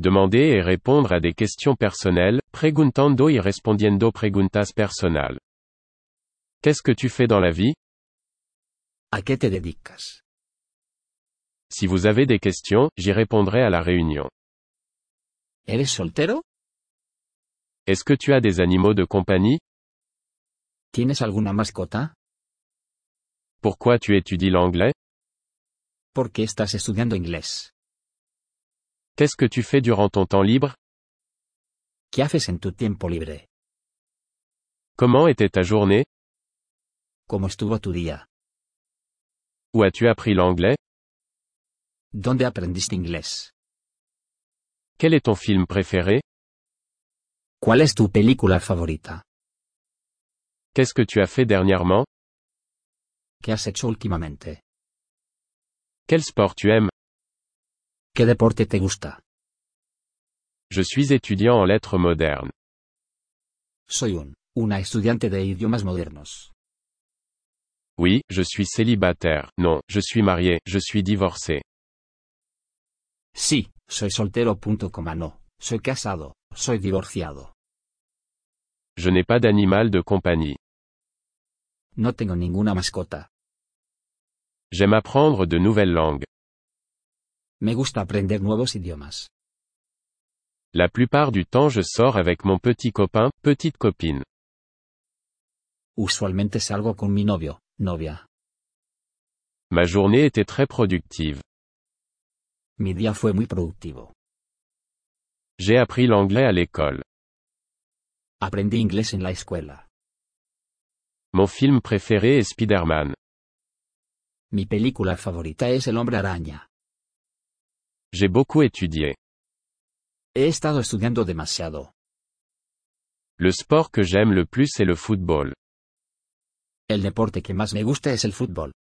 Demander et répondre à des questions personnelles, preguntando y respondiendo preguntas personal. Qu'est-ce que tu fais dans la vie? ¿A qué te dedicas? Si vous avez des questions, j'y répondrai à la réunion. ¿Eres soltero? Est-ce que tu as des animaux de compagnie? ¿Tienes alguna mascota? Pourquoi tu étudies l'anglais? ¿Por qué estás estudiando inglés? Qu'est-ce que tu fais durant ton temps libre? ¿Qué haces en tu tiempo libre? Comment était ta journée? ¿Cómo estuvo tu día? Où as-tu appris l'anglais? ¿Dónde aprendiste inglés? Quel est ton film préféré? ¿Cuál es tu película favorita? Qu'est-ce que tu as fait dernièrement? ¿Qué has hecho últimamente? Quel sport tu aimes? ¿Qué deporte te gusta? Je suis étudiant en lettres modernes. Soy una estudiante de idiomas modernos. Oui, je suis célibataire. Non, je suis marié, je suis divorcé. Sí, soy soltero. No, soy casado, soy divorciado. Je n'ai pas d'animal de compagnie. No tengo ninguna mascota. J'aime apprendre de nouvelles langues. Me gusta aprender nuevos idiomas. La plupart du temps je sors avec mon petit copain, petite copine. Usualmente salgo con mi novio, novia. Ma journée était très productive. Mi día fue muy productivo. J'ai appris l'anglais à l'école. Aprendí inglés en la escuela. Mon film préféré est Spider-Man. Mi película favorita es El Hombre Araña. J'ai beaucoup étudié. He estado estudiando demasiado. Le sport que j'aime le plus est le football. El deporte que más me gusta es el fútbol.